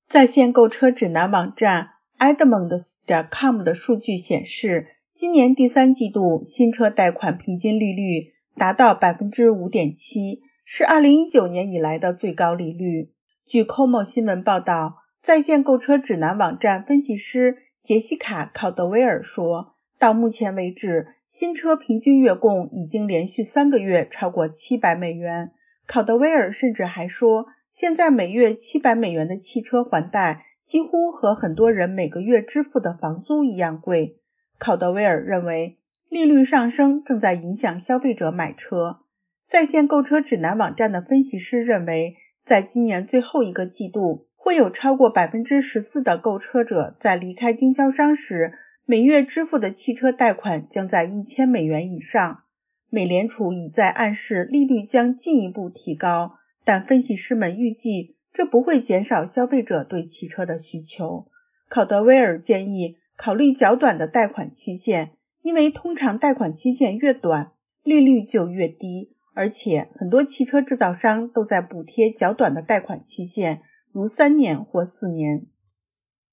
在线购车指南网站 Edmunds.com 的数据显示，今年第三季度新车贷款平均利率达到 5.7%， 是2019年以来的最高利率。据 Como 新闻报道，在线购车指南网站分析师杰西卡·考德威尔说，到目前为止，新车平均月供已经连续3个月超过$700。考德威尔甚至还说，现在每月$700的汽车还贷几乎和很多人每个月支付的房租一样贵。考德威尔认为，利率上升正在影响消费者买车。在线购车指南网站的分析师认为，在今年最后一个季度，会有超过 14% 的购车者在离开经销商时，每月支付的汽车贷款将在$1000以上。美联储已在暗示利率将进一步提高，但分析师们预计这不会减少消费者对汽车的需求。考德威尔建议考虑较短的贷款期限，因为通常贷款期限越短，利率就越低，而且很多汽车制造商都在补贴较短的贷款期限，如3年或4年。